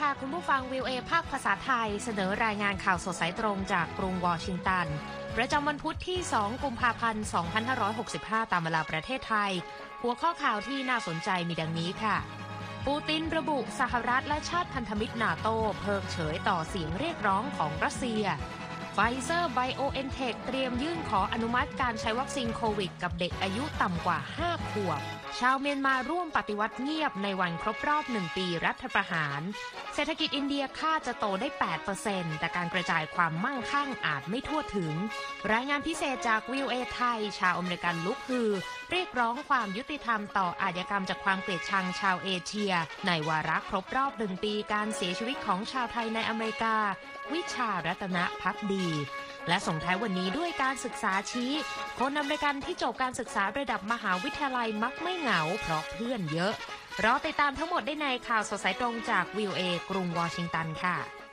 ค่ะคุณผู้ฟัง VOA ภาคภาษาไทยเสนอรายงานข่าวสดสายตรงจากกรุงวอชิงตันประจำวันพุธที่ 2 กุมภาพันธ์ 2565 ตามเวลาประเทศไทยหัวข้อข่าวที่น่าสนใจมีดังนี้ค่ะปูตินระบุสหรัฐและชาติพันธมิตรนาโต้เพิกเฉยต่อเสียงเรียกร้องของรัสเซียไฟเซอร์ไบโอเอ็นเทคเตรียมยื่นขออนุมัติการใช้วัคซีนโควิดกับเด็กอายุต่ำกว่า 5 ขวบชาวเมียนมาร่วมปฏิวัติเงียบในวันครบรอบ 1 ปีรัฐประหารเศรษฐกิจอินเดียคาดจะโตได้ 8% แต่การกระจายความมั่งคั่งอาจไม่ทั่วถึงรายงานพิเศษจาก VOA ไทยชาวอเมริกันลุกฮือเรียกร้องความยุติธรรมต่ออาชญากรรมจากความเกลียดชังชาวเอเชียในวาระครบรอบ 1 ปีการเสียชีวิตของชาวไทยในอเมริกาวิชารัตนภักดีและส่งท้ายวันนี้ด้วยการศึกษาชี้คนอเมริกันที่จบการศึกษาระดับมหาวิทยาลัยมักไม่เหงาเพราะเพื่อนเยอะรอติดตามทั้งหมดได้ในข่าวสดสายตรงจาก VOA กรุงวอชิงตันค่ะ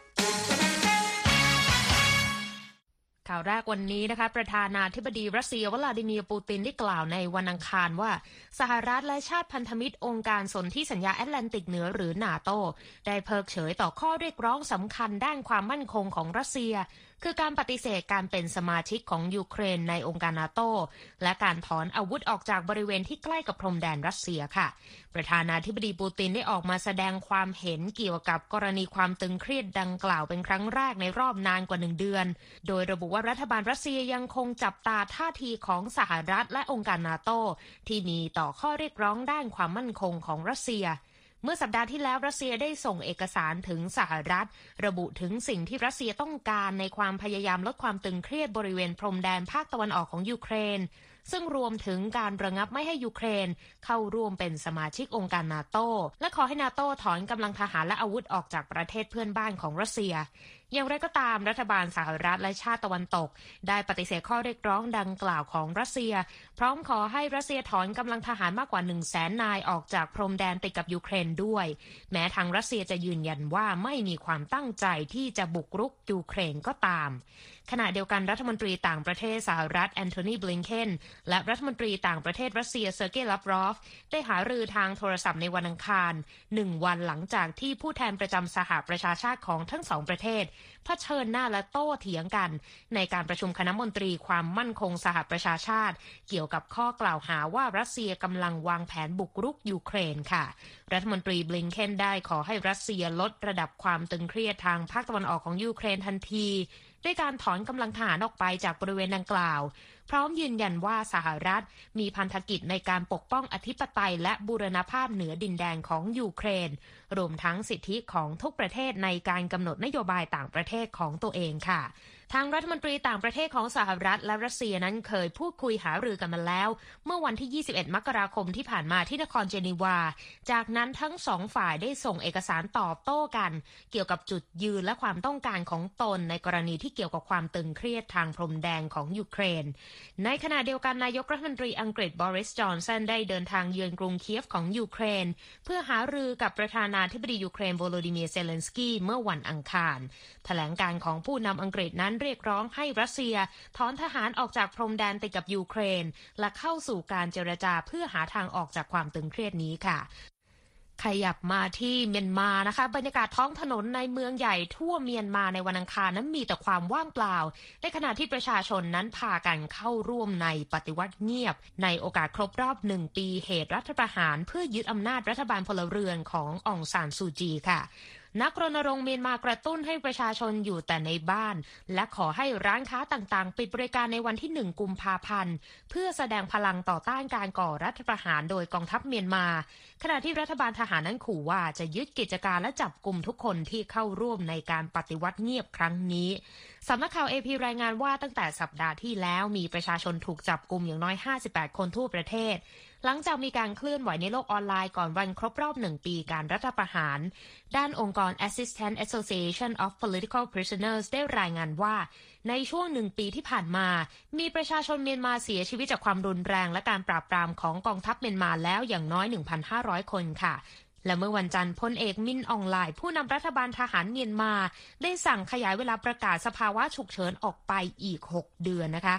ข่าวแรกวันนี้นะคะประธานาธิบดีรัสเซียวลาดิเมียร์ปูตินได้กล่าวในวันอังคารว่าสหรัฐและชาติพันธมิตรองค์การสนธิสัญญาแอตแลนติกเหนือหรือนาโต้ได้เพิกเฉยต่อข้อเรียกร้องสำคัญด้านความมั่นคงของรัสเซียคือการปฏิเสธการเป็นสมาชิกของยูเครนในองค์การนาโต้และการถอนอาวุธออกจากบริเวณที่ใกล้กับพรมแดนรัสเซียค่ะประธานาธิบดีปูตินได้ออกมาแสดงความเห็นเกี่ยวกับกรณีความตึงเครียดดังกล่าวเป็นครั้งแรกในรอบนานกว่า1 เดือนโดยระบุว่ารัฐบาลรัสเซียยังคงจับตาท่าทีของสหรัฐและองค์การนาโต้ที่มีต่อข้อเรียกร้องด้านความมั่นคงของรัสเซียเมื่อสัปดาห์ที่แล้วรัสเซียได้ส่งเอกสารถึงสหรัฐระบุถึงสิ่งที่รัสเซียต้องการในความพยายามลดความตึงเครียดบริเวณพรมแดนภาคตะวันออกของยูเครนซึ่งรวมถึงการระงับไม่ให้ยูเครนเข้าร่วมเป็นสมาชิกองค์การนาโต้และขอให้นาโต้ถอนกำลังทหารและอาวุธออกจากประเทศเพื่อนบ้านของรัสเซียอย่างไรก็ตามรัฐบาลสหรัฐและชาติตะวันตกได้ปฏิเสธข้อเรียกร้องดังกล่าวของรัสเซียพร้อมขอให้รัสเซียถอนกำลังทหารมากกว่า 100,000 นายออกจากพรมแดนติดกับยูเครนด้วยแม้ทางรัสเซียจะยืนยันว่าไม่มีความตั้งใจที่จะบุกรุกยูเครนก็ตามขณะเดียวกันรัฐมนตรีต่างประเทศสหรัฐแอนโทนีบลิงเคนและรัฐมนตรีต่างประเทศรัสเซียเซอร์เกย์ ลาฟรอฟได้หารือทางโทรศัพท์ในวันอังคาร1 วันหลังจากที่ผู้แทนประจำสหประชาชาติของทั้งสองประเทศเผชิญหน้าและโต้เถียงกันในการประชุมคณะมนตรีความมั่นคงสหประชาชาติเกี่ยวกับข้อกล่าวหาว่ารัสเซียกำลังวางแผนบุกรุกยูเครนค่ะรัฐมนตรีบลิงเคนได้ขอให้รัสเซียลดระดับความตึงเครียดทางภาคตะวันออกของยูเครนทันทีด้วยการถอนกำลังทหารออกไปจากบริเวณดังกล่าวพร้อมยืนยันว่าสหรัฐมีพันธกิจในการปกป้องอธิปไตยและบูรณภาพเหนือดินแดนของยูเครนรวมทั้งสิทธิของทุกประเทศในการกำหนดนโยบายต่างประเทศของตัวเองค่ะทางรัฐมนตรีต่างประเทศของสหรัฐและรัสเซียนั้นเคยพูดคุยหารือกันมาแล้วเมื่อวันที่ 21 มกราคมที่ผ่านมาที่นครเจนีวาจากนั้นทั้งสองฝ่ายได้ส่งเอกสารตอบโต้กันเกี่ยวกับจุดยืนและความต้องการของตนในกรณีที่เกี่ยวกับความตึงเครียดทางพรมแดนของยูเครนในขณะเดียวกันนายกรัฐมนตรีอังกฤษบอริส จอนสันได้เดินทางเยือนกรุงเคียฟของยูเครนเพื่อหารือกับประธานาธิบดียูเครนโวโลดิเมียร์เซเลนสกี้เมื่อวันอังคารแถลงการของผู้นำอังกฤษนั้นเรียกร้องให้รัสเซียถอนทหารออกจากพรมแดนติดกับยูเครนและเข้าสู่การเจรจาเพื่อหาทางออกจากความตึงเครียดนี้ค่ะขยับมาที่เมียนมานะคะบรรยากาศท้องถนนในเมืองใหญ่ทั่วเมียนมาในวันอังคารนั้นมีแต่ความว่างเปล่าในขณะที่ประชาชนนั้นพากันเข้าร่วมในปฏิวัติเงียบในโอกาสครบรอบ 1 ปีเหตุรัฐประหารเพื่อยึดอำนาจรัฐบาลพลเรือนขององซานซูจีค่ะนักรณรงค์เมียนมากระตุ้นให้ประชาชนอยู่แต่ในบ้านและขอให้ร้านค้าต่างๆปิดบริการในวันที่ 1 กุมภาพันธ์เพื่อแสดงพลังต่อต้านการก่อรัฐประหารโดยกองทัพเมียนมาขณะที่รัฐบาลทหารนั้นขู่ว่าจะยึดกิจการและจับกุมทุกคนที่เข้าร่วมในการปฏิวัติเงียบครั้งนี้สำนักข่าว AP รายงานว่าตั้งแต่สัปดาห์ที่แล้วมีประชาชนถูกจับกุมอย่างน้อย58คนทั่วประเทศหลังจากมีการเคลื่อนไหวในโลกออนไลน์ก่อนวันครบรอบ 1 ปีการรัฐประหารด้านองค์กร Assistance Association of Political Prisoners ได้รายงานว่าในช่วง 1 ปีที่ผ่านมามีประชาชนเมียนมาเสียชีวิตจากความรุนแรงและการปราบปรามของกองทัพเมียนมาแล้วอย่างน้อย 1,500 คนค่ะและเมื่อวันจันทร์พลเอกมินอองไลน์ผู้นำรัฐบาลทหารเมียนมาได้สั่งขยายเวลาประกาศสภาวะฉุกเฉินออกไปอีก6 เดือนนะคะ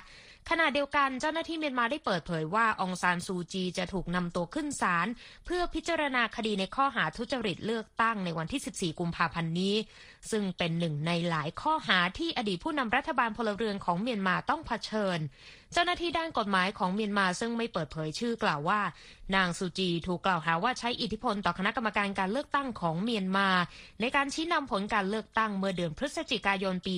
ขณะเดียวกันเจ้าหน้าที่เมียนมาได้เปิดเผยว่าองซานซูจีจะถูกนำตัวขึ้นศาลเพื่อพิจารณาคดีในข้อหาทุจริตเลือกตั้งในวันที่14กุมภาพันธ์นี้ซึ่งเป็นหนึ่งในหลายข้อหาที่อดีตผู้นำรัฐบาลพลเรือนของเมียนมาต้องเผชิญเจ้าหน้าที่ด้านกฎหมายของเมียนมาซึ่งไม่เปิดเผยชื่อกล่าวว่านางซูจีถูกกล่าวหาว่าใช้อิทธิพลต่อคณะกรรมการการเลือกตั้งของเมียนมาในการชี้นำผลการเลือกตั้งเมื่อเดือนพฤศจิกายนปี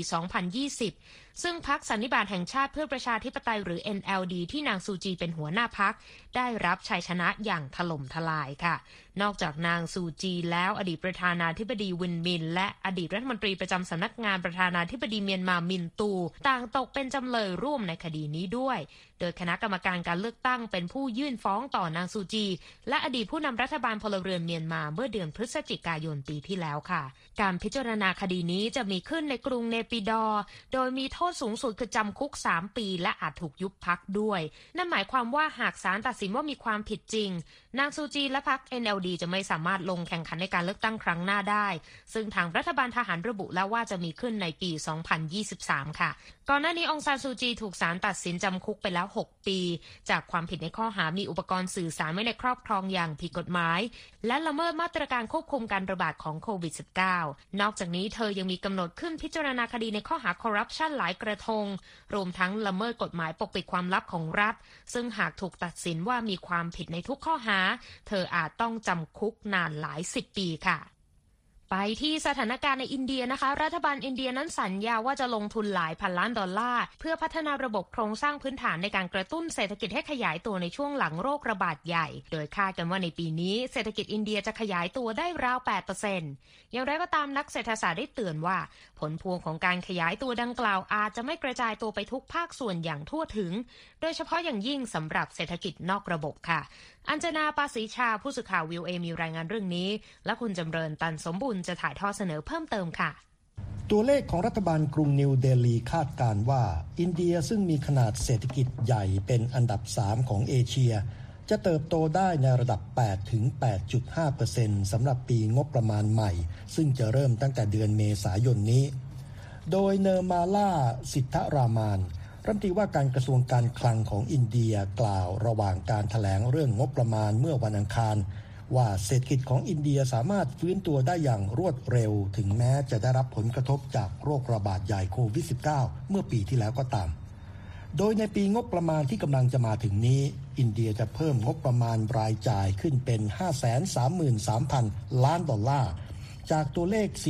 2020 ซึ่งพรรคสันนิบาตแห่งชาติเพื่อประชาธิปไตยหรือ NLD ที่นางซูจีเป็นหัวหน้าพรรคได้รับชัยชนะอย่างถล่มทลายค่ะนอกจากนางซูจีแล้วอดีตประธานาธิบดีวินมินและอดีตรัฐมนตรีประจำสำนักงานประธานาธิบดีเมียนมามินตูต่างตกเป็นจำเลยร่วมในคดีนี้ด้วยโดยคณะกรรมการการเลือกตั้งเป็นผู้ยื่นฟ้องต่อนางซูจีและอดีตผู้นำรัฐบาลพลเรือนเมียนมาเมื่อเดือนพฤศจิกายนปีที่แล้วค่ะการพิจารณาคดีนี้จะมีขึ้นในกรุงเนปิดอร์โดยมีโทษสูงสุดคือจำคุก3ปีและอาจถูกยุบพรรคด้วยนั่นหมายความว่าหากศาลตัดสินว่ามีความผิดจริงนางซูจีและพรรค NLD จะไม่สามารถลงแข่งขันในการเลือกตั้งครั้งหน้าได้ซึ่งทางรัฐบาลทหารระบุแล้วว่าจะมีขึ้นในปี 2023 ค่ะก่อนหน้านี้องซานซูจีถูกศาลตัดสินจำคุกไปแล้ว6ปีจากความผิดในข้อหามีอุปกรณ์สื่อสารไว้ในครอบครองอย่างผิดกฎหมายและละเมิดมาตรการควบคุมการระบาดของโควิด -19 นอกจากนี้เธอยังมีกำหนดขึ้นพิจารณาคดีในข้อหาคอร์รัปชันหลายกระทงรวมทั้งละเมิดกฎหมายปกปิดความลับของรัฐซึ่งหากถูกตัดสินว่ามีความผิดในทุกข้อหาเธออาจต้องจำคุกนานหลาย10 ปีค่ะไปที่สถานการณ์ในอินเดียนะคะรัฐบาลอินเดียนั้นสัญญาว่าจะลงทุนหลายพันล้านดอลลาร์เพื่อพัฒนาระบบโครงสร้างพื้นฐานในการกระตุ้นเศรษฐกิจให้ขยายตัวในช่วงหลังโรคระบาดใหญ่โดยคาดกันว่าในปีนี้เศรษฐกิจอินเดียจะขยายตัวได้ราว 8% อย่างไรก็ตามนักเศรษฐศาสตร์ได้เตือนว่าผลพวงของการขยายตัวดังกล่าวอาจจะไม่กระจายตัวไปทุกภาคส่วนอย่างทั่วถึงโดยเฉพาะอย่างยิ่งสำหรับเศรษฐกิจนอกระบบค่ะอัญจนาปาสีชาผู้สื่อข่าววิวเอมีรายงานเรื่องนี้และคุณจำเริญตันสมบุญจะถ่ายทอดเสนอเพิ่มเติมค่ะตัวเลขของรัฐบาลกรุงนิวเดลีคาดการณ์ว่าอินเดียซึ่งมีขนาดเศรษฐกิจใหญ่เป็นอันดับ3ของเอเชียจะเติบโตได้ในระดับ 8-8.5% สำหรับปีงบประมาณใหม่ซึ่งจะเริ่มตั้งแต่เดือนเมษายนนี้โดยเนอร์มาล่าสิทธรามานรัฐมนตรีว่าการกระทรวงการคลังของอินเดียกล่าวระหว่างการแถลงเรื่องงบประมาณเมื่อวันอังคารว่าเศรษฐกิจของอินเดียสามารถฟื้นตัวได้อย่างรวดเร็วถึงแม้จะได้รับผลกระทบจากโรคระบาดใหญ่โควิด -19 เมื่อปีที่แล้วก็ตามโดยในปีงบประมาณที่กำลังจะมาถึงนี้อินเดียจะเพิ่มงบประมาณรายจ่ายขึ้นเป็น 533,000 ล้านดอลลาร์จากตัวเลข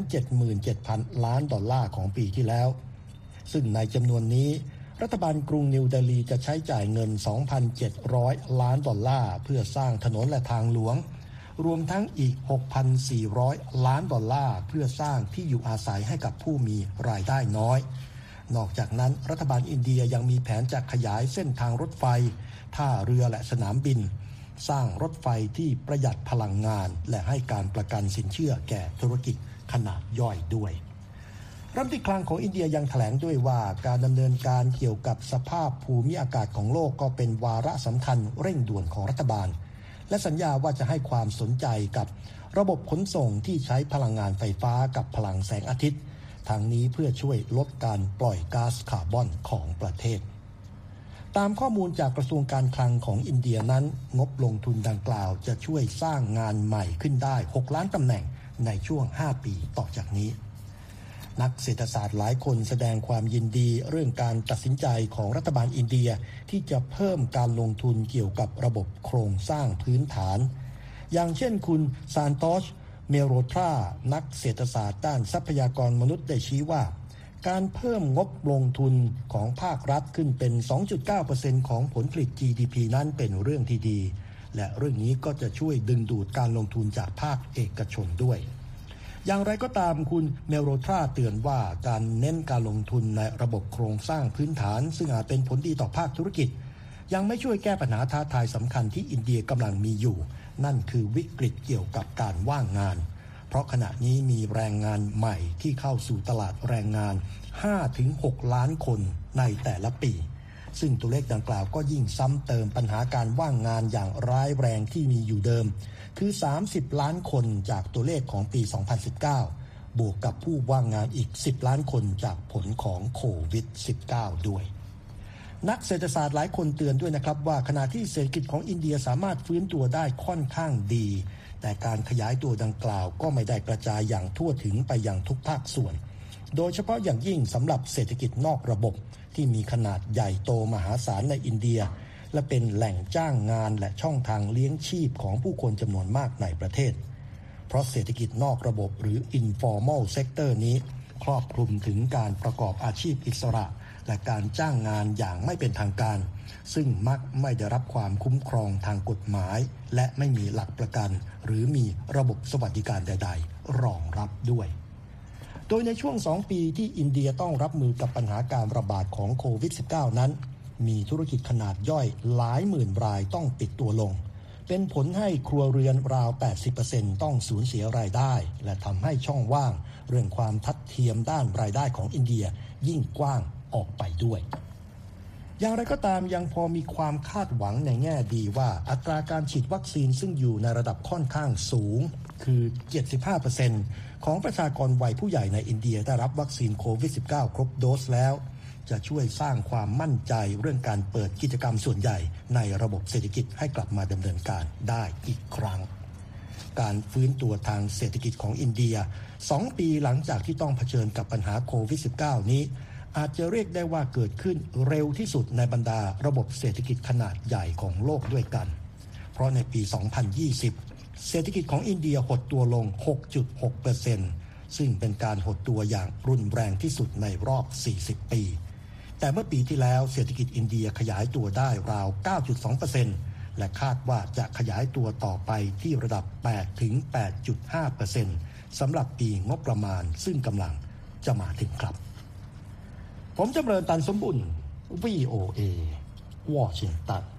477,000 ล้านดอลลาร์ของปีที่แล้วซึ่งในจำนวนนี้รัฐบาลกรุงนิวเดลีจะใช้จ่ายเงิน 2,700 ล้านดอลลาร์เพื่อสร้างถนนและทางหลวงรวมทั้งอีก 6,400 ล้านดอลลาร์เพื่อสร้างที่อยู่อาศัยให้กับผู้มีรายได้น้อยนอกจากนั้นรัฐบาลอินเดียยังมีแผนจะขยายเส้นทางรถไฟท่าเรือและสนามบินสร้างรถไฟที่ประหยัดพลังงานและให้การประกันสินเชื่อแก่ธุรกิจขนาดย่อยด้วยรัฐมนตรีคลังของอินเดียยังแถลงด้วยว่าการดำเนินการเกี่ยวกับสภาพภูมิอากาศของโลกก็เป็นวาระสำคัญเร่งด่วนของรัฐบาลและสัญญาว่าจะให้ความสนใจกับระบบขนส่งที่ใช้พลังงานไฟฟ้ากับพลังแสงอาทิตย์ทางนี้เพื่อช่วยลดการปล่อยก๊าซคาร์บอนของประเทศตามข้อมูลจากกระทรวงการคลังของอินเดียนั้นงบลงทุนดังกล่าวจะช่วยสร้างงานใหม่ขึ้นได้6ล้านตำแหน่งในช่วง5ปีต่อจากนี้นักเศรษฐศาสตร์หลายคนแสดงความยินดีเรื่องการตัดสินใจของรัฐบาลอินเดียที่จะเพิ่มการลงทุนเกี่ยวกับระบบโครงสร้างพื้นฐานอย่างเช่นคุณซานโตชเมโรทรานักเศรษฐศาสตร์ด้านทรัพยากรมนุษย์ได้ชี้ว่าการเพิ่มงบลงทุนของภาครัฐขึ้นเป็น 2.9% ของผลผลิต GDP นั้นเป็นเรื่องที่ดีและเรื่องนี้ก็จะช่วยดึงดูดการลงทุนจากภาคเอกชนด้วยอย่างไรก็ตามคุณเมโรทราเตือนว่าการเน้นการลงทุนในระบบโครงสร้างพื้นฐานซึ่งอาจเป็นผลดีต่อภาคธุรกิจยังไม่ช่วยแก้ปัญหาท้าทายสำคัญที่อินเดียกำลังมีอยู่นั่นคือวิกฤตเกี่ยวกับการว่างงานเพราะขณะนี้มีแรงงานใหม่ที่เข้าสู่ตลาดแรงงาน 5-6 ล้านคนในแต่ละปีซึ่งตัวเลขดังกล่าวก็ยิ่งซ้ำเติมปัญหาการว่างงานอย่างร้ายแรงที่มีอยู่เดิมคือ30ล้านคนจากตัวเลขของปี 2019 บวกกับผู้ว่างงานอีก10ล้านคนจากผลของโควิด -19 ด้วยนักเศรษฐศาสตร์หลายคนเตือนด้วยนะครับว่าขณะที่เศรษฐกิจของอินเดียสามารถฟื้นตัวได้ค่อนข้างดีแต่การขยายตัวดังกล่าวก็ไม่ได้กระจายอย่างทั่วถึงไปยังทุกภาคส่วนโดยเฉพาะอย่างยิ่งสำหรับเศรษฐกิจนอกระบบที่มีขนาดใหญ่โตมหาศาลในอินเดียและเป็นแหล่งจ้างงานและช่องทางเลี้ยงชีพของผู้คนจำนวนมากในประเทศเพราะเศรษฐกิจนอกระบบหรือ informal sector นี้ครอบคลุมถึงการประกอบอาชีพอิสระและการจ้างงานอย่างไม่เป็นทางการซึ่งมักไม่ได้รับความคุ้มครองทางกฎหมายและไม่มีหลักประกันหรือมีระบบสวัสดิการใดๆรองรับด้วยโดยในช่วง2 ปีที่อินเดียต้องรับมือกับปัญหาการระบาดของโควิด -19 นั้นมีธุรกิจขนาดย่อยหลายหมื่นรายต้องปิดตัวลงเป็นผลให้ครัวเรือนราว 80% ต้องสูญเสียรายได้และทำให้ช่องว่างเรื่องความทัดเทียมด้านรายได้ของอินเดียยิ่งกว้างออกไปด้วยอย่างไรก็ตามยังพอมีความคาดหวังในแง่ดีว่าอัตราการฉีดวัคซีนซึ่งอยู่ในระดับค่อนข้างสูงคือ 75% ของประชากรวัยผู้ใหญ่ในอินเดียได้รับวัคซีนโควิด -19 ครบโดสแล้วจะช่วยสร้างความมั่นใจเรื่องการเปิดกิจกรรมส่วนใหญ่ในระบบเศรษฐกิจให้กลับมาดำเนินการได้อีกครั้งการฟื้นตัวทางเศรษฐกิจของอินเดีย2 ปีหลังจากที่ต้องเผชิญกับปัญหาโควิด -19 นี้อาจจะเรียกได้ว่าเกิดขึ้นเร็วที่สุดในบรรดาระบบเศรษฐกิจขนาดใหญ่ของโลกด้วยกันเพราะในปี 2020 เศรษฐกิจของอินเดียหดตัวลง 6.6% ซึ่งเป็นการหดตัวอย่างรุนแรงที่สุดในรอบ 40 ปีแต่เมื่อปีที่แล้วเศรษฐกิจอินเดียขยายตัวได้ราว 9.2% และคาดว่าจะขยายตัวต่อไปที่ระดับ 8-8.5% สำหรับปีงบประมาณซึ่งกำลังจะมาถึงครับผมจำเริญตันสมบุญ VOA วอชิงตัน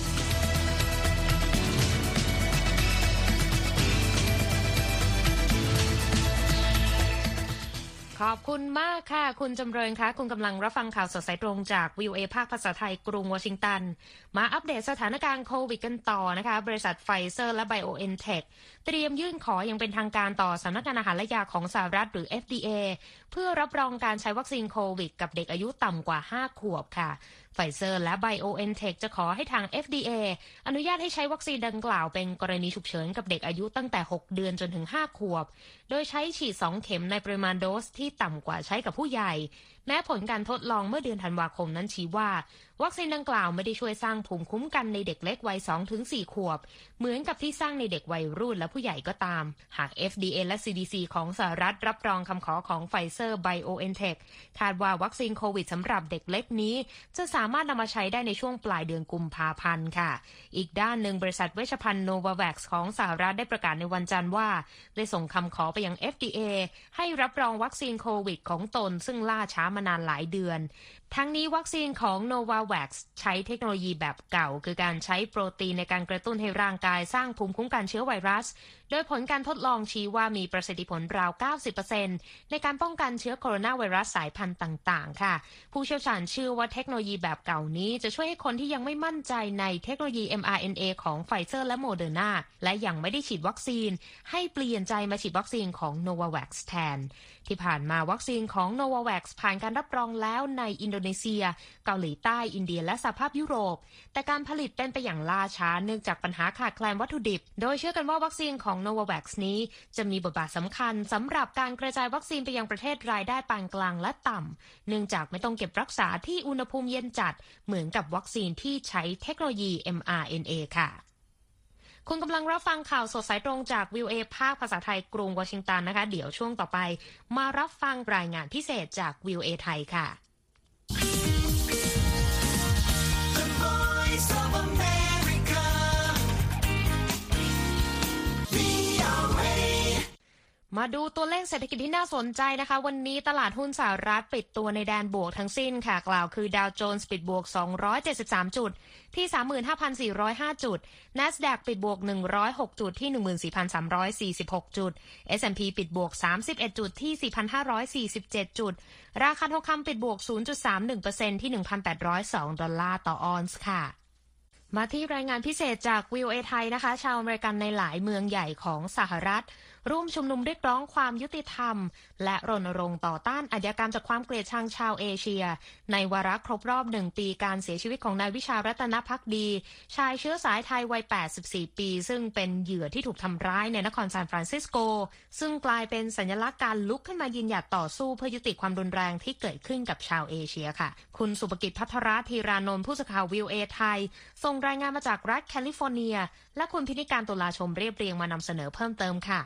ขอบคุณมากค่ะคุณจำเริญคะคุณกำลังรับฟังข่าวสดสายตรงจาก VOA ภาคภาษาไทยกรุงวอชิงตันมาอัปเดตสถานการณ์โควิดกันต่อนะคะบริษัทไฟเซอร์และ BioNTech เตรียมยื่นขออย่างเป็นทางการต่อสำนักงานอาหารและยาของสหรัฐหรือ FDA เพื่อรับรองการใช้วัคซีนโควิดกับเด็กอายุต่ำกว่า5 ขวบค่ะไฟเซอร์และ BioNTech จะขอให้ทาง FDA อนุญาตให้ใช้วัคซีนดังกล่าวเป็นกรณีฉุกเฉินกับเด็กอายุตั้งแต่6 เดือนจนถึง5 ขวบโดยใช้ฉีด2 เข็มในปริมาณโดสที่ต่ำกว่าใช้กับผู้ใหญ่แม้ผลการทดลองเมื่อเดือนธันวาคมนั้นชี้ว่าวัคซีนดังกล่าวไม่ได้ช่วยสร้างภูมิคุ้มกันในเด็กเล็กวัย 2-4 ขวบเหมือนกับที่สร้างในเด็กวัยรุ่นและผู้ใหญ่ก็ตามหาก FDA และ CDC ของสหรัฐรับรองคำขอของไฟเซอร์ BioNTech คาดว่าวัคซีนโควิดสำหรับเด็กเล็กนี้จะสามารถนำมาใช้ได้ในช่วงปลายเดือนกุมภาพันธ์ค่ะอีกด้านหนึ่งบริษัทเวชภัณฑ์ Novavax ของสหรัฐได้ประกาศในวันจันทร์ว่าได้ส่งคำขอไปยัง FDA ให้รับรองวัคซีนโควิดของตนซึ่งล่าช้ามานานหลายเดือนทั้งนี้วัคซีนของ Novavax ใช้เทคโนโลยีแบบเก่าคือการใช้โปรตีนในการกระตุ้นให้ร่างกายสร้างภูมิคุ้มกันเชื้อไวรัสโดยผลการทดลองชี้ว่ามีประสิทธิผลราว 90% ในการป้องกันเชื้อโคโรนาไวรัสสายพันธุ์ต่างๆค่ะผู้เชี่ยวชาญเชื่อว่าเทคโนโลยีแบบเก่านี้จะช่วยให้คนที่ยังไม่มั่นใจในเทคโนโลยี mRNA ของไฟเซอร์และโมเดอร์นาและยังไม่ได้ฉีดวัคซีนให้เปลี่ยนใจมาฉีดวัคซีนของ Novavax แทนที่ผ่านมาวัคซีนของ Novavax ผ่านการรับรองแล้วในอินโดนีเซียเกาหลีใต้อินเดียและสหภาพยุโรปแต่การผลิตเป็นไปอย่างล่าช้าเนื่องจากปัญหาขาดแคลนวัตถุดิบโดยเชื่อกันว่าวัคซีนของ Novavax นี้จะมีบทบาทสำคัญสำหรับการกระจายวัคซีนไปยังประเทศรายได้ปานกลางและต่ำเนื่องจากไม่ต้องเก็บรักษาที่อุณหภูมิเย็นจัดเหมือนกับวัคซีนที่ใช้เทคโนโลยี mRNA ค่ะคุณกำลังรับฟังข่าวสดสายตรงจาก VOA ภาคภาษาไทยกรุงวอชิงตันนะคะเดี๋ยวช่วงต่อไปมารับฟังรายงานพิเศษจาก VOA ไทยค่ะมาดูตัวเลขเศรษฐกิจที่น่าสนใจนะคะวันนี้ตลาดหุ้นสหรัฐปิดตัวในแดนบวกทั้งสิ้นค่ะกล่าวคือดาวโจนส์ปิดบวก273จุดที่ 35,405 จุด NASDAQ ปิดบวก106จุดที่ 14,346 จุด S&P ปิดบวก31จุดที่ 4,547 จุดราคาทองคำปิดบวก 0.31% ที่ 1,802 ดอลลาร์ต่อออนซ์ค่ะมาที่รายงานพิเศษจาก VOA ไทยนะคะชาวอเมริกันในหลายเมืองใหญ่ของสหรัฐร่วมชุมนุมเรียกร้องความยุติธรรมและรณรงค์ต่อต้านอาชญากรรมจากความเกลียดชังชาวเอเชียในวาระครบรอบ1 ปีการเสียชีวิตของนายวิชารัตนภักดีชายเชื้อสายไทยวัย84 ปีซึ่งเป็นเหยื่อที่ถูกทำร้ายในนครซานฟรานซิสโกซึ่งกลายเป็นสัญลักษณ์การลุกขึ้นมายืนหยัดต่อสู้เพื่อยุติความรุนแรงที่เกิดขึ้นกับชาวเอเชียค่ะคุณสุภกิจภัทรธีรานนท์ผู้สื่อข่าววิวเอไทยส่งรายงานมาจากรัฐแคลิฟอร์เนียและคุณพินิการตุลาชมเรียบเรียงมานำเสนอเพิ่มเติมค่ะ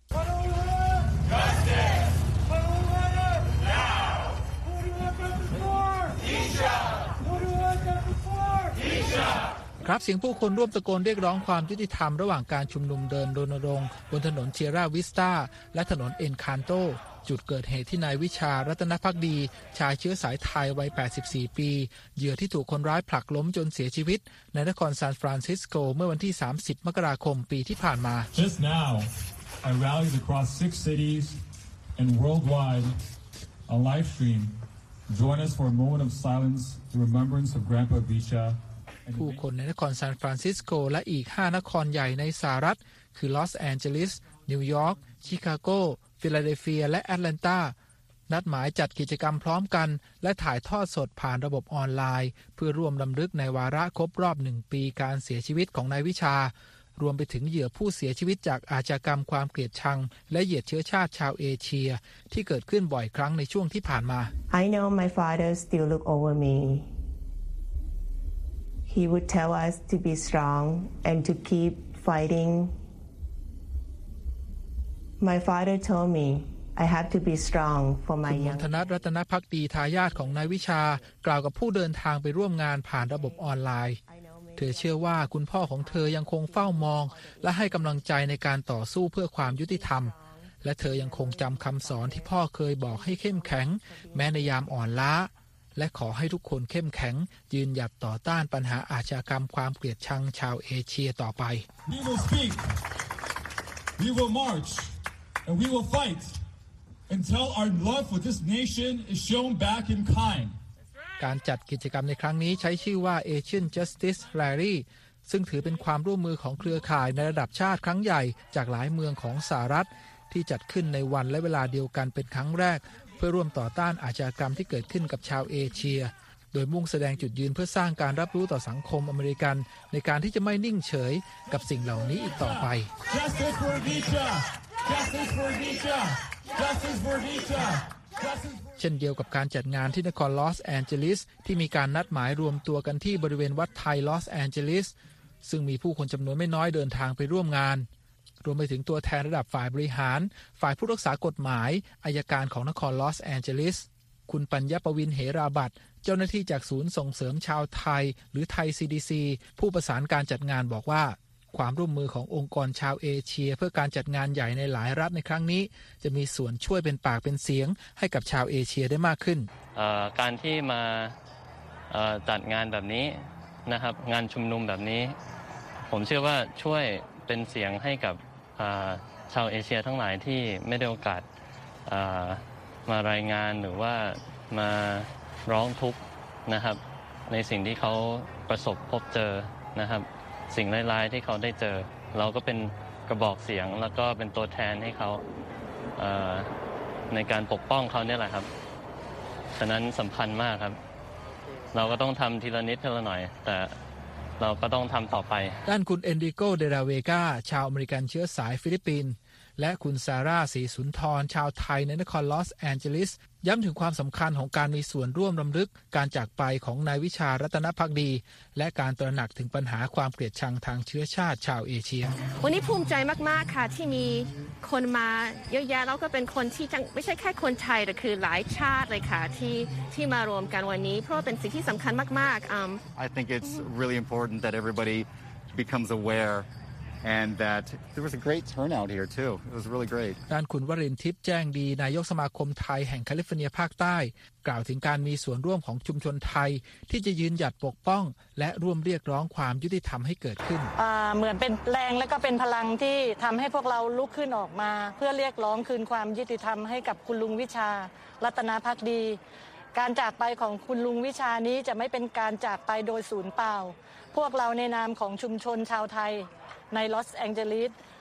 ครับเสียงผู้คนร่วมตะโกนเรียกร้องความยุติธรรมระหว่างการชุมนุมเดินรณรงค์บนถนนเชียร่าวิสตาและถนนเอ็นคานโตจุดเกิดเหตุที่นายวิชารัตนภักดีชายเชื้อสายไทยวัย84 ปีเหยื่อที่ถูกคนร้ายผลักล้มจนเสียชีวิตในนครซานฟรานซิสโกเมื่อวันที่30 มกราคมปีที่ผ่านมา Just now I rallied across 6 cities and worldwide on live stream. Join us for a moment of silence in remembrance of Grandpa Vicha. ผู้คนในนครซานฟรานซิสโกและอีก5 นครใหญ่ในสหรัฐคือลอสแอนเจลิสนิวยอร์กชิคาโกฟิลาเดลเฟียและแอตแลนตานัดหมายจัดกิจกรรมพร้อมกันและถ่ายทอดสดผ่านระบบออนไลน์เพื่อร่วมรำลึกในวาระครบรอบ1 ปีการเสียชีวิตของนายวิชารวมไปถึงเหยื่อผู้เสียชีวิตจากอาชญากรรมความเกลียดชังและเหยียดเชื้อชาติชาวเอเชียที่เกิดขึ้นบ่อยครั้งในช่วงที่ผ่านมา I know my father still look over me.He would tell us to be strong and to keep fighting. My father told me I have to be strong for my คุณม young. นทนัทรัตนภักดีทายาทของนายวิชากล่าวกับผู้เดินทางไปร่วมงานผ่านระบบออนไลน์เธอเชื่อว่าคุณพ่อของเธอยังคงเฝ้ามองและให้กำลังใจในการต่อสู้เพื่อความยุติธรรมและเธอยังคงจำคำสอนที่พ่อเคยบอกให้เข้มแข็งแม้ในยามอ่อนล้าและขอให้ทุกคนเข้มแข็งยืนหยัดต่อต้านปัญหาอาชญากรรมความเกลียดชังชาวเอเชียต่อไป We will speak, we will march, and we will fight until our love for this nation is shown back in kind. การจัดกิจกรรมในครั้งนี้ใช้ชื่อว่า Asian Justice Rally ซึ่งถือเป็นความร่วมมือของเครือข่ายในระดับชาติครั้งใหญ่จากหลายเมืองของสหรัฐที่จัดขึ้นในวันและเวลาเดียวกันเป็นครั้งแรกเพื่อร่วมต่อต้านอาชญากรรมที่เกิดขึ้นกับชาวเอเชียโดยมุ่งแสดงจุดยืนเพื่อสร้างการรับรู้ต่อสังคมอเมริกันในการที่จะไม่นิ่งเฉยกับสิ่งเหล่านี้อีกต่อไป Justice for Vicha! Justice for Vicha! Justice for Vicha! เช่นเดียวกับการจัดงานที่นครลอสแอนเจลิสที่มีการนัดหมายรวมตัวกันที่บริเวณวัดไทยลอสแอนเจลิสซึ่งมีผู้คนจำนวนไม่น้อยเดินทางไปร่วมงานรวมไปถึงตัวแทนระดับฝ่ายบริหารฝ่ายผู้รักษากฎหมายอัยการของนครลอสแอนเจลิสคุณปัญญปวินเหราบัตรเจ้าหน้าที่จากศูนย์ส่งเสริมชาวไทยหรือไทย CDC ผู้ประสานการจัดงานบอกว่าความร่วมมือขององค์กรชาวเอเชียเพื่อการจัดงานใหญ่ในหลายรัฐในครั้งนี้จะมีส่วนช่วยเป็นปากเป็นเสียงให้กับชาวเอเชียได้มากขึ้นการที่มาจัดงานแบบนี้นะครับงานชุมนุมแบบนี้ผมเชื่อว่าช่วยเป็นเสียงให้กับชาวเอเชียทั้งหลายที่ไม่ได้โอกาสมารายงานหรือว่ามาร้องทุกข์นะครับในสิ่งที่เขาประสบพบเจอนะครับสิ่งร้ายๆที่เขาได้เจอเราก็เป็นกระบอกเสียงแล้วก็เป็นตัวแทนให้เขาในการปกป้องเขาเนี่ยแหละครับฉะนั้นสำคัญมากครับเราก็ต้องทำทีละนิดทีละหน่อยแต่เราก็ต้องทำต่อไปด้านคุณเอนริโกเดราเวกาชาวอเมริกันเชื้อสายฟิลิปปินส์และคุณซาร่าศรีสุนทรชาวไทยในนครลอสแอนเจลิสย้ำถึงความสำคัญของการมีส่วนร่วมรำลึกการจากไปของนายวิชารัตนภักดีและการตระหนักถึงปัญหาความเกลียดชังทางเชื้อชาติชาวเอเชียวันนี้ภูมิใจมากๆค่ะที่มีคนมาเยอะแยะแล้วก็เป็นคนที่ไม่ใช่แค่คนไทยแต่คือหลายชาติเลยค่ะที่มารวมกันวันนี้เพราะเป็นสิ่งที่สำคัญมากๆ I think it's really important that everybody becomes aware.And that there was a great turnout here too. It was really great. ด้านคุณวรินทร์ทิพย์แจ้งดีนายกสมาคมไทยแห่งแคลิฟอร์เนียภาคใต้กล่าวถึงการมีส่วนร่วมของชุมชนไทยที่จะยืนหยัดปกป้องและร่วมเรียกร้องความยุติธรรมให้เกิดขึ้นเหมือนเป็นแรงและก็เป็นพลังที่ทำให้พวกเราลุกขึ้นออกมาเพื่อเรียกร้องคืนความยุติธรรมให้กับคุณลุงวิชารัตนภักดีการจากไปของคุณลุงวิชานี้จะไม่เป็นการจากไปโดยสูญเปล่าพวกเราในนามของชุมชนชาวไทยในลอสแองเจลิส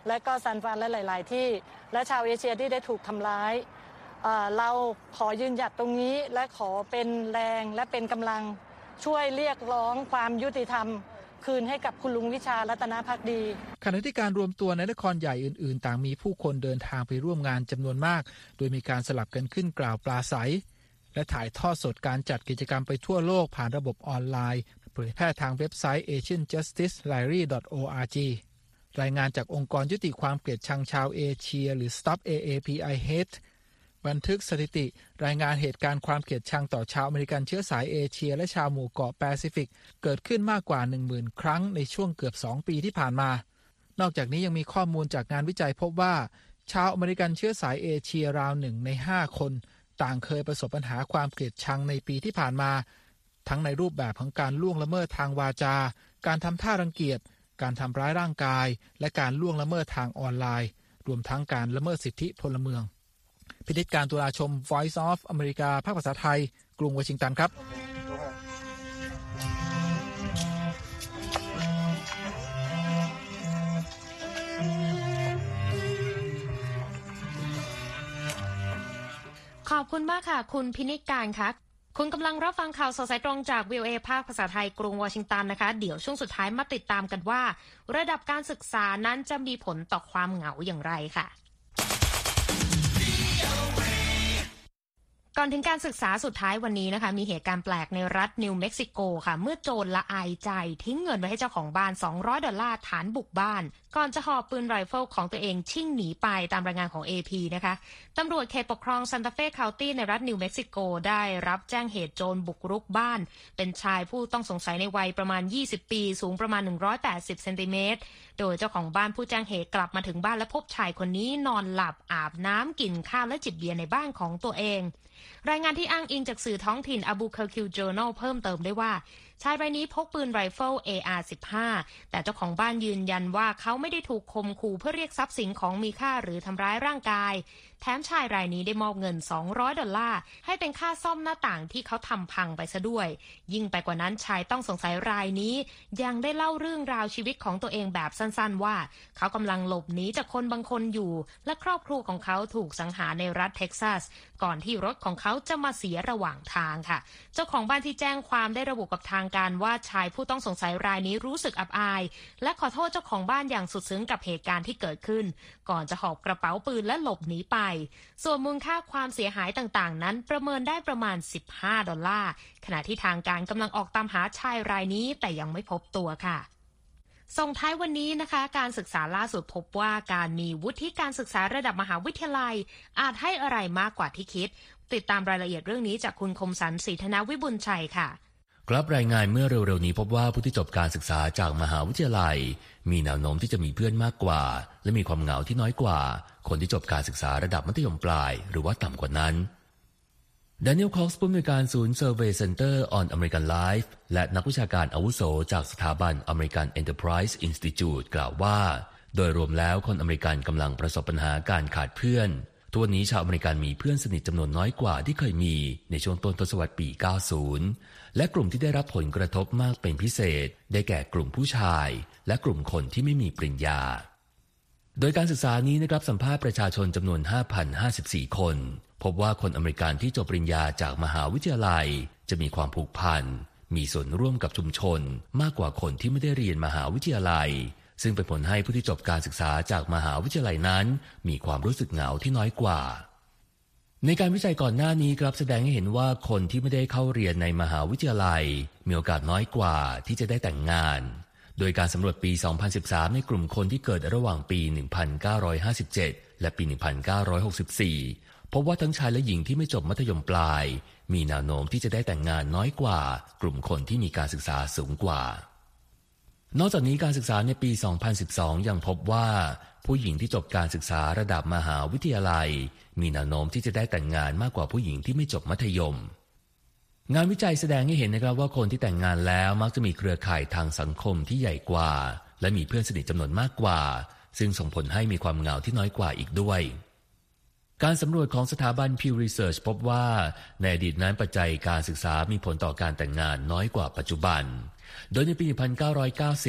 และก็ซานฟรานและหลายๆที่และชาวเอเชียที่ได้ถูกทำร้ายเราขอยืนหยัดตรงนี้และขอเป็นแรงและเป็นกำลังช่วยเรียกร้องความยุติธรรมคืนให้กับคุณลุงวิชารัตนภักดีขณะที่การรวมตัวในนครใหญ่อื่นๆต่างมีผู้คนเดินทางไปร่วมงานจำนวนมากโดยมีการสลับกันขึ้นกล่าวปราศัยและถ่ายทอดสดการจัดกิจกรรมไปทั่วโลกผ่านระบบออนไลน์เผยแพร่ทางเว็บไซต์ asianjusticelibrary.org รายงานจากองค์กรยุติความเกลียดชังชาวเอเชียหรือ Stop AAPI Hate บันทึกสถิติรายงานเหตุการณ์ความเกลียดชังต่อชาวอเมริกันเชื้อสายเอเชียและชาวหมู่เกาะแปซิฟิกเกิดขึ้นมากกว่า 10,000 ครั้งในช่วงเกือบ2ปีที่ผ่านมานอกจากนี้ยังมีข้อมูลจากงานวิจัยพบว่าชาวอเมริกันเชื้อสายเอเชียราว1ใน5คนต่างเคยประสบปัญหาความเกลียดชังในปีที่ผ่านมาทั้งในรูปแบบของการล่วงละเมิดทางวาจาการทำท่ารังเกียจการทำร้ายร่างกายและการล่วงละเมิดทางออนไลน์รวมทั้งการละเมิดสิทธิพลเมืองพิธีการตุลาชม Voice of America ภาคภาษาไทยกรุงวอชิงตันครับขอบคุณมากค่ะคุณพินิจการค่ะคุณกำลังรับฟังข่าวสดสายตรงจาก VOA ภาคภาษาไทยกรุงวอชิงตันนะคะเดี๋ยวช่วงสุดท้ายมาติดตามกันว่าระดับการศึกษานั้นจะมีผลต่อความเหงาอย่างไรค่ะก่อนถึงการศึกษาสุดท้ายวันนี้นะคะมีเหตุการณ์แปลกในรัฐนิวเม็กซิโกค่ะเมื่อโจรละอายใจทิ้งเงินไว้ให้เจ้าของบ้าน$200ฐานบุกบ้านก่อนจะหอบปืนไรเฟิลของตัวเองชิ่งหนีไปตามรายงานของ AP นะคะตำรวจเขตปกครองซานตาเฟ่เคาน์ตี้ในรัฐนิวเม็กซิโกได้รับแจ้งเหตุโจรบุกรุกบ้านเป็นชายผู้ต้องสงสัยในวัยประมาณ20ปีสูงประมาณ180เซนติเมตรโดยเจ้าของบ้านผู้แจ้งเหตุกลับมาถึงบ้านและพบชายคนนี้นอนหลับอาบน้ำกินข้าวและจิบเบียร์ในบ้านของตัวเองรายงานที่อ้างอิงจากสื่อท้องถิ่นอาบูเคอร์คิว Journal เพิ่มเติมได้ว่าชายรายนี้พกปืนไรเฟิล AR-15 แต่เจ้าของบ้านยืนยันว่าเขาไม่ได้ถูกข่มขู่เพื่อเรียกทรัพย์สินของมีค่าหรือทำร้ายร่างกายแถมชายรายนี้ได้มอบเงิน$200ให้เป็นค่าซ่อมหน้าต่างที่เขาทำพังไปซะด้วยยิ่งไปกว่านั้นชายต้องสงสัยรายนี้ยังได้เล่าเรื่องราวชีวิตของตัวเองแบบสั้นๆว่าเขากำลังหลบหนีจากคนบางคนอยู่และครอบครัวของเขาถูกสังหารในรัฐเท็กซัสก่อนที่รถของเขาจะมาเสียระหว่างทางค่ะเจ้าของบ้านที่แจ้งความได้ระบุกับทางการว่าชายผู้ต้องสงสัยรายนี้รู้สึกอับอายและขอโทษเจ้าของบ้านอย่างสุดซึ้งกับเหตุการณ์ที่เกิดขึ้นก่อนจะหอบกระเป๋าปืนและหลบหนีไปส่วนมูลค่าความเสียหายต่างๆนั้นประเมินได้ประมาณ$15ขณะที่ทางการกำลังออกตามหาชายรายนี้แต่ยังไม่พบตัวค่ะส่งท้ายวันนี้นะคะการศึกษาล่าสุดพบว่าการมีวุฒิการศึกษาระดับมหาวิทยาลัยอาจให้อะไรมากกว่าที่คิดติดตามรายละเอียดเรื่องนี้จากคุณคมสันต์ ศรีธนวิบุญชัยค่ะครับรายงานเมื่อเร็วๆนี้พบว่าผู้ที่จบการศึกษาจากมหาวิทยาลัยมีแนวโน้มที่จะมีเพื่อนมากกว่าและมีความเหงาที่น้อยกว่าคนที่จบการศึกษาระดับมัธยมปลายหรือว่าต่ำกว่านั้นแดเนียล คอกส์ผู้อำนวยการศูนย์ Survey Center on American Life และนักวิชาการอาวุโสจากสถาบัน American Enterprise Institute กล่าวว่าโดยรวมแล้วคนอเมริกันกำลังประสบปัญหาการขาดเพื่อนทุกวันนี้ชาวอเมริกันมีเพื่อนสนิทจำนวนน้อยกว่าที่เคยมีในช่วงต้นทศวรรษปี 90 และกลุ่มที่ได้รับผลกระทบมากเป็นพิเศษได้แก่กลุ่มผู้ชายและกลุ่มคนที่ไม่มีปริญญาโดยการศึกษานี้นะครับสัมภาษณ์ประชาชนจำนวน 5,054 คนพบว่าคนอเมริกันที่จบปริญญาจากมหาวิทยาลัยจะมีความผูกพันมีส่วนร่วมกับชุมชนมากกว่าคนที่ไม่ได้เรียนมหาวิทยาลัยซึ่งเป็นผลให้ผู้ที่จบการศึกษาจากมหาวิทยาลัยนั้นมีความรู้สึกเหงาที่น้อยกว่าในการวิจัยก่อนหน้านี้ครับแสดงให้เห็นว่าคนที่ไม่ได้เข้าเรียนในมหาวิทยาลัยมีโอกาสน้อยกว่าที่จะได้แต่งงานโดยการสำรวจปี 2013 ในกลุ่มคนที่เกิดระหว่างปี 1957 และปี 1964 พบว่าทั้งชายและหญิงที่ไม่จบมัธยมปลายมีแนวโน้มที่จะได้แต่งงานน้อยกว่ากลุ่มคนที่มีการศึกษาสูงกว่านอกจากนี้การศึกษาในปี 2012 ยังพบว่าผู้หญิงที่จบการศึกษาระดับมหาวิทยาลัยมีแนวโน้มที่จะได้แต่งงานมากกว่าผู้หญิงที่ไม่จบมัธยมงานวิจัยแสดงให้เห็นนะครับว่าคนที่แต่งงานแล้วมักจะมีเครือข่ายทางสังคมที่ใหญ่กว่าและมีเพื่อนสนิทจำนวนมากกว่าซึ่งส่งผลให้มีความเหงาที่น้อยกว่าอีกด้วยการสำรวจของสถาบัน Pew Research พบว่าในอดีตนั้นปัจจัยการศึกษามีผลต่อการแต่งงานน้อยกว่าปัจจุบันโดยในปี 1990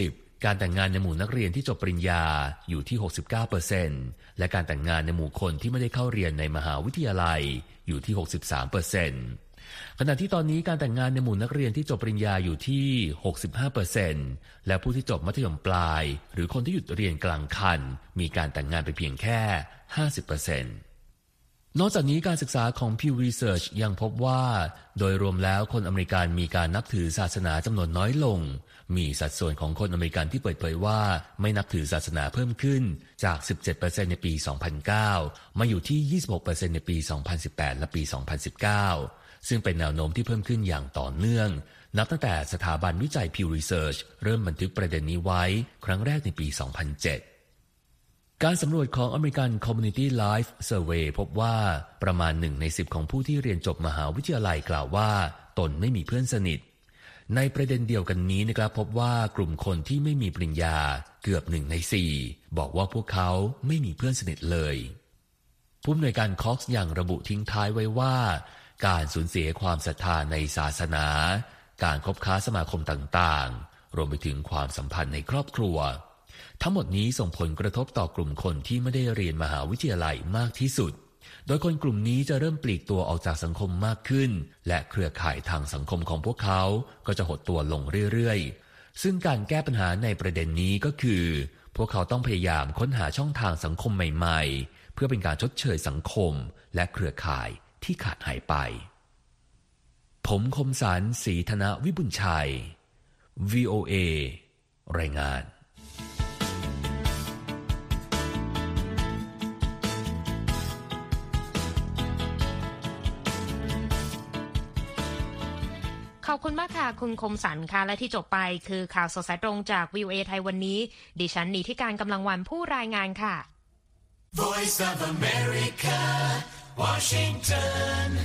การแต่งงานในหมู่นักเรียนที่จบปริญญาอยู่ที่ 69% และการแต่งงานในหมู่คนที่ไม่ได้เข้าเรียนในมหาวิทยาลัยอยู่ที่ 63%ขณะที่ตอนนี้การแต่งงานในหมู่นักเรียนที่จบปริญญาอยู่ที่ 65% และผู้ที่จบมัธยมปลายหรือคนที่หยุดเรียนกลางคันมีการแต่งงานไปเพียงแค่ 50%นอกจากนี้การศึกษาของ Pew Research ยังพบว่าโดยรวมแล้วคนอเมริกันมีการนับถือศาสนาจำนวนน้อยลงมีสัดส่วนของคนอเมริกันที่เปิดเผยว่าไม่นับถือศาสนาเพิ่มขึ้นจาก 17% ในปี 2009 มาอยู่ที่ 26% ในปี 2018 และปี 2019 ซึ่งเป็นแนวโน้มที่เพิ่มขึ้นอย่างต่อเนื่องนับตั้งแต่สถาบันวิจัย Pew Research เริ่มบันทึกประเด็นนี้ไว้ครั้งแรกในปี 2007การสำรวจของ American Community Life Survey พบว่าประมาณ1 ใน 10ของผู้ที่เรียนจบมหาวิทยาลัยกล่าวว่าตนไม่มีเพื่อนสนิทในประเด็นเดียวกันนี้นะครับพบว่ากลุ่มคนที่ไม่มีปริญญาเกือบ1 ใน 4บอกว่าพวกเขาไม่มีเพื่อนสนิทเลยผู้อำนวยการคอกซ์ยังระบุทิ้งท้ายไว้ว่าการสูญเสียความศรัทธาในศาสนาการคบค้าสมาคมต่างๆรวมไปถึงความสัมพันธ์ในครอบครัวทั้งหมดนี้ส่งผลกระทบต่อกลุ่มคนที่ไม่ได้เรียนมหาวิทยาลัยมากที่สุดโดยคนกลุ่มนี้จะเริ่มปลีกตัวออกจากสังคมมากขึ้นและเครือข่ายทางสังคมของพวกเขาก็จะหดตัวลงเรื่อยๆซึ่งการแก้ปัญหาในประเด็นนี้ก็คือพวกเขาต้องพยายามค้นหาช่องทางสังคมใหม่ๆเพื่อเป็นการชดเชยสังคมและเครือข่ายที่ขาดหายไปผมคมสันต์ ศรีธนวิบุญชัย VOA รายงานขอบคุณมากค่ะคุณคมสันค่ะและที่จบไปคือข่าวสดสายตรงจาก VOA ไทยวันนี้ดิฉันนีธิการกำลังวันผู้รายงานค่ะ Voice of America Washington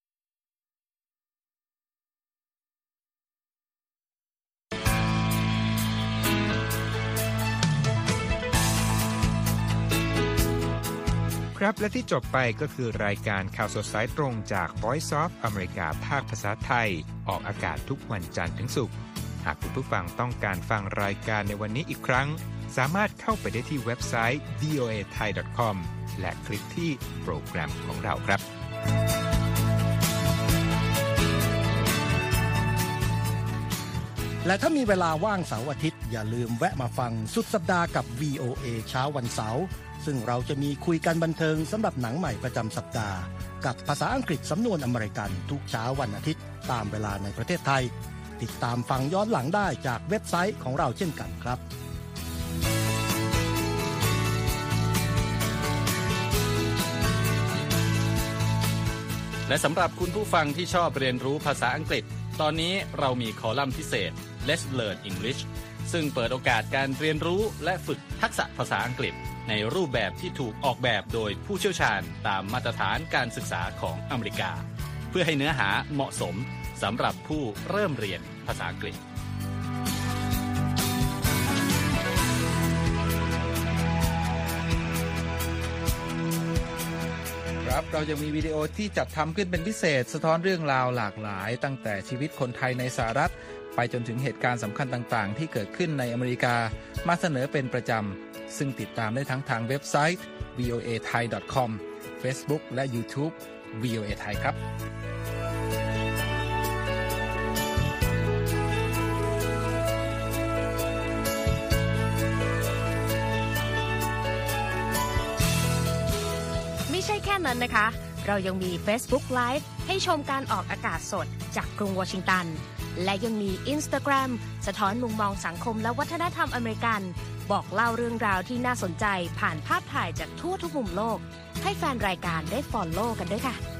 ครับและที่จบไปก็คือรายการข่าวสดสายตรงจาก Voice of America ภาคภาษาไทยออกอากาศทุกวันจันทร์ถึงศุกร์หากคุณผู้ฟังต้องการฟังรายการในวันนี้อีกครั้งสามารถเข้าไปได้ที่เว็บไซต์ voathai.com และคลิกที่โปรแกรมของเราครับและถ้ามีเวลาว่างเสาร์อาทิตย์อย่าลืมแวะมาฟังสุดสัปดาห์กับ VOA เช้าวันเสาร์ซึ่งเราจะมีคุยกันบันเทิงสำหรับหนังใหม่ประจำสัปดาห์กับภาษาอังกฤษสำนวนอเมริกันทุกเช้าวันอาทิตย์ตามเวลาในประเทศไทยติดตามฟังย้อนหลังได้จากเว็บไซต์ของเราเช่นกันครับและสำหรับคุณผู้ฟังที่ชอบเรียนรู้ภาษาอังกฤษตอนนี้เรามีคอลัมน์พิเศษ Let's Learn English ซึ่งเปิดโอกาสการเรียนรู้และฝึกทักษะภาษาอังกฤษในรูปแบบที่ถูกออกแบบโดยผู้เชี่ยวชาญตามมาตรฐานการศึกษาของอเมริกาเพื่อให้เนื้อหาเหมาะสมสำหรับผู้เริ่มเรียนภาษาอังกฤษครับเรายังมีวิดีโอที่จัดทำขึ้นเป็นพิเศษสะท้อนเรื่องราวหลากหลายตั้งแต่ชีวิตคนไทยในสหรัฐไปจนถึงเหตุการณ์สำคัญต่างๆที่เกิดขึ้นในอเมริกามาเสนอเป็นประจำซึ่งติดตามได้ทั้งทางเว็บไซต์ voathai.com Facebook และ YouTube VOA Thai ครับไม่ใช่แค่นั้นนะคะเรายังมี Facebook Live ให้ชมการออกอากาศสดจากกรุงวอชิงตันและยังมี Instagram สะท้อนมุมมองสังคมและวัฒนธรรมอเมริกันบอกเล่าเรื่องราวที่น่าสนใจผ่านภาพถ่ายจากทั่วทุกมุมโลกให้แฟนรายการได้ follow กันด้วยค่ะ